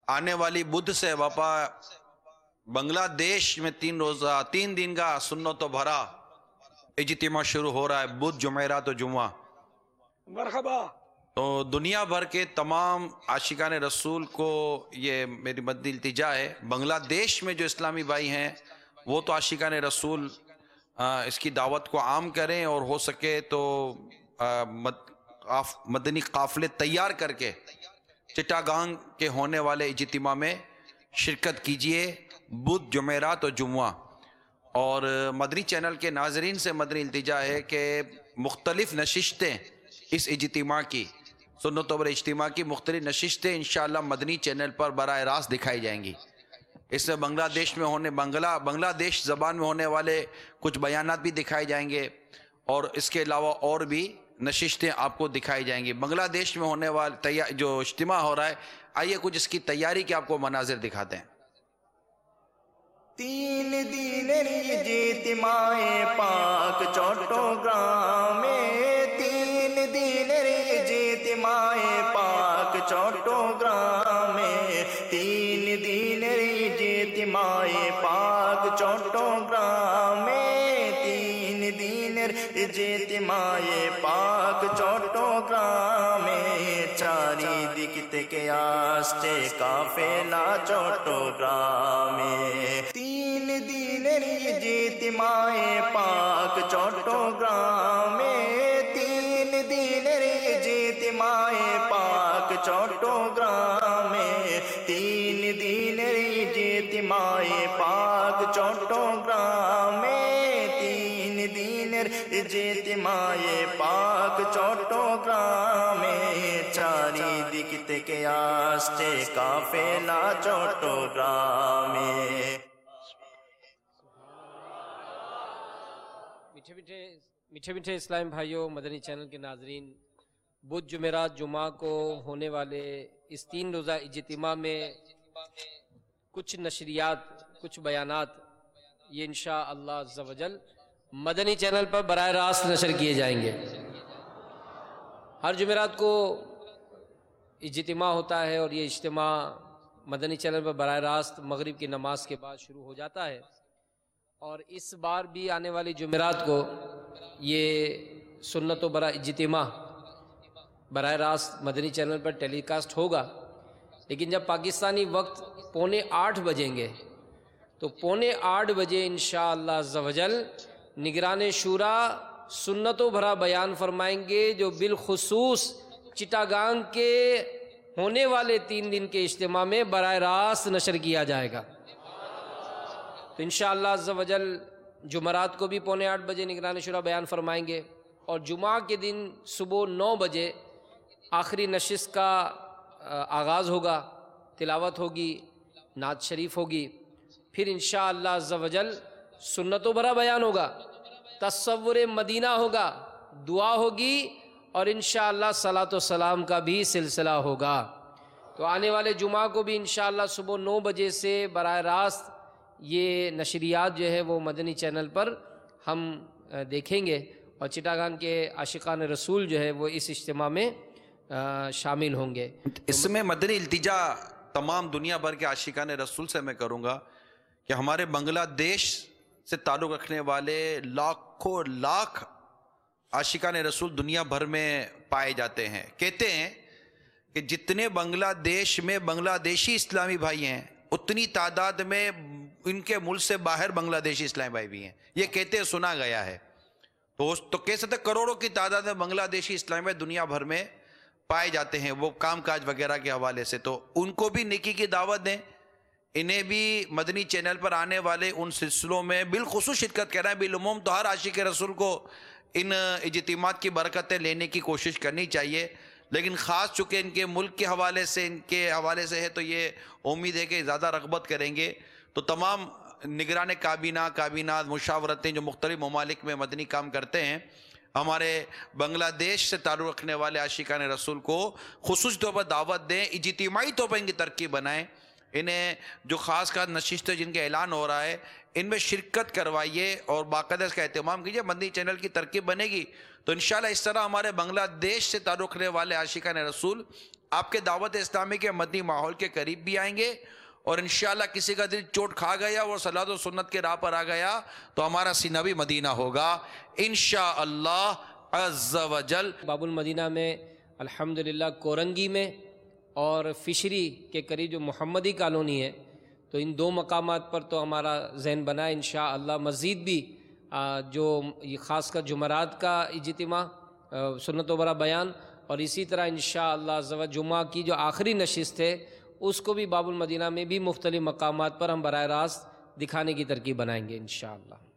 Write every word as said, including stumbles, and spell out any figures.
آنے والی بدھ سے وفا بنگلہ دیش میں تین روزہ تین دن کا سنت و بھرا اجتماع شروع ہو رہا ہے، بدھ جمعرات و جمعہ۔ مرحبا۔ تو دنیا بھر کے تمام عاشقان رسول کو یہ میری مدنی التجا ہے، بنگلہ دیش میں جو اسلامی بھائی ہیں وہ تو عاشقان رسول اس کی دعوت کو عام کریں، اور ہو سکے تو مدنی قافلے تیار کر کے چٹاگانگ کے ہونے والے اجتماع میں شرکت کیجئے، بدھ جمعرات و جمعہ۔ اور مدنی چینل کے ناظرین سے مدنی التجا ہے کہ مختلف نشستیں اس اجتماع کی، سنت و بھرا اجتماع کی مختلف نشستیں انشاءاللہ مدنی چینل پر براہ راست دکھائی جائیں گی۔ اس میں بنگلہ دیش میں ہونے بنگلہ بنگلہ دیش زبان میں ہونے والے کچھ بیانات بھی دکھائے جائیں گے، اور اس کے علاوہ اور بھی نشستیں آپ کو دکھائی جائیں گی۔ بنگلہ دیش میں ہونے والے جو اجتماع ہو رہا ہے، آئیے کچھ اس کی تیاری کے آپ کو مناظر دکھاتے ہیں۔ تین دن اجتماع پاک چوٹوگرام میں، تین دن اجتماع پاک چوٹوگرام میں، تین دن اجتماع پاک چوٹوگرام میں، تین دن اجتماع پاک چوٹوگرام میں، چاری دکت کے آستے کافلہ چوٹوگرام میں، تین دن اجتماع پاک چوٹوگرام میں، تین دن اجتماع پاک چوٹوگرام میں، تین دن اجتماع پاک چوٹوگرام میں، تین دن اجتماع پاک چوٹوگرام میں، چاری دکت کے آستے کافلہ چوٹوگرام میں۔ میٹھے میٹھے میٹھے میٹھے اسلام بھائیوں، مدنی چینل کے ناظرین، بدھ جمعرات جمعہ کو ہونے والے اس تین روزہ اجتماع میں کچھ نشریات، کچھ بیانات یہ انشاءاللہ عز و جل مدنی چینل پر براہ راست نشر کیے جائیں گے۔ ہر جمعرات کو اجتماع ہوتا ہے، اور یہ اجتماع مدنی چینل پر براہ راست مغرب کی نماز کے بعد شروع ہو جاتا ہے، اور اس بار بھی آنے والی جمعرات کو یہ سنت و بھرا اجتماع براہ راست مدنی چینل پر ٹیلی کاسٹ ہوگا۔ لیکن جب پاکستانی وقت پونے آٹھ بجیں گے تو پونے آٹھ بجے انشاءاللہ عز و جل نگران شورا سنت و بھرا بیان فرمائیں گے، جو بالخصوص چٹاگانگ کے ہونے والے تین دن کے اجتماع میں براہ راست نشر کیا جائے گا۔ تو انشاءاللہ عز و جل جمعرات کو بھی پونے آٹھ بجے نگران شورا بیان فرمائیں گے، اور جمعہ کے دن صبح نو بجے آخری نشست کا آغاز ہوگا، تلاوت ہوگی، نعت شریف ہوگی، پھر انشاءاللہ عز و جل سنت و بھرا بیان ہوگا، تصور مدینہ ہوگا، دعا ہوگی، اور انشاءاللہ صلاۃ و سلام کا بھی سلسلہ ہوگا۔ تو آنے والے جمعہ کو بھی انشاءاللہ صبح نو بجے سے براہ راست یہ نشریات جو ہے وہ مدنی چینل پر ہم دیکھیں گے، اور چٹاگانگ کے عاشقان رسول جو ہے وہ اس اجتماع میں شامل ہوں گے۔ اس میں مدنی التجا تمام دنیا بھر کے عاشقان رسول سے میں کروں گا کہ ہمارے بنگلہ دیش سے تعلق رکھنے والے لاکھوں لاکھ عاشقان رسول دنیا بھر میں پائے جاتے ہیں۔ کہتے ہیں کہ جتنے بنگلہ دیش میں بنگلہ دیشی اسلامی بھائی ہیں، اتنی تعداد میں ان کے ملک سے باہر بنگلہ دیشی اسلامی بھائی بھی ہیں، یہ کہتے سنا گیا ہے۔ تو تو کہہ سکتے کروڑوں کی تعداد میں بنگلہ دیشی اسلامی بھائی دنیا بھر میں پائے جاتے ہیں، وہ کام کاج وغیرہ کے حوالے سے، تو ان کو بھی نیکی کی دعوت دیں، انہیں بھی مدنی چینل پر آنے والے ان سلسلوں میں بالخصوص شرکت کرنا ہے۔ بالعموم تو ہر عاشق رسول کو ان اجتماعات کی برکتیں لینے کی کوشش کرنی چاہیے، لیکن خاص چونکہ ان کے ملک کے حوالے سے ان کے حوالے سے ہے تو یہ امید ہے کہ زیادہ رغبت کریں گے۔ تو تمام نگران کابینہ کابینات مشاورتیں جو مختلف ممالک میں مدنی کام کرتے ہیں، ہمارے بنگلہ دیش سے تعلق رکھنے والے عاشقان رسول کو خصوصی طور پر دعوت دیں، اجتماعی طور پر ان کی ترکیب بنائیں، انہیں جو خاص خاص نشستیں جن کے اعلان ہو رہا ہے ان میں شرکت کروائیے اور باقاعدہ اس کا اہتمام کیجیے۔ مدنی چینل کی ترکیب بنے گی تو انشاءاللہ اس طرح ہمارے بنگلہ دیش سے تعلق رکھنے والے عاشقان رسول آپ کے دعوت اسلامی کے مدنی ماحول کے قریب بھی آئیں گے، اور انشاءاللہ کسی کا دل چوٹ کھا گیا اور صلاۃ و سنت کے راہ پر آ گیا تو ہمارا سینہ بھی مدینہ ہوگا انشاءاللہ عز و جل۔ باب المدینہ میں الحمدللہ کورنگی میں اور فشری کے قریب جو محمدی کالونی ہے، تو ان دو مقامات پر تو ہمارا ذہن بنا ہے انشاءاللہ مزید بھی جو خاص کر جمعرات کا اجتماع سنت و برا بیان، اور اسی طرح انشاءاللہ عز و جمعہ کی جو آخری نشست ہے اس کو بھی باب المدینہ میں بھی مختلف مقامات پر ہم براہ راست دکھانے کی ترکیب بنائیں گے انشاءاللہ۔